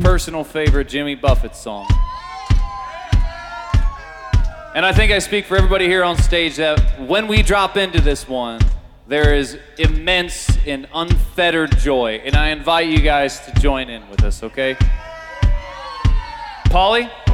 personal favorite Jimmy Buffett song. And I think I speak for everybody here on stage that when we drop into this one, there is immense and unfettered joy. And I invite you guys to join in with us, okay? Paulie?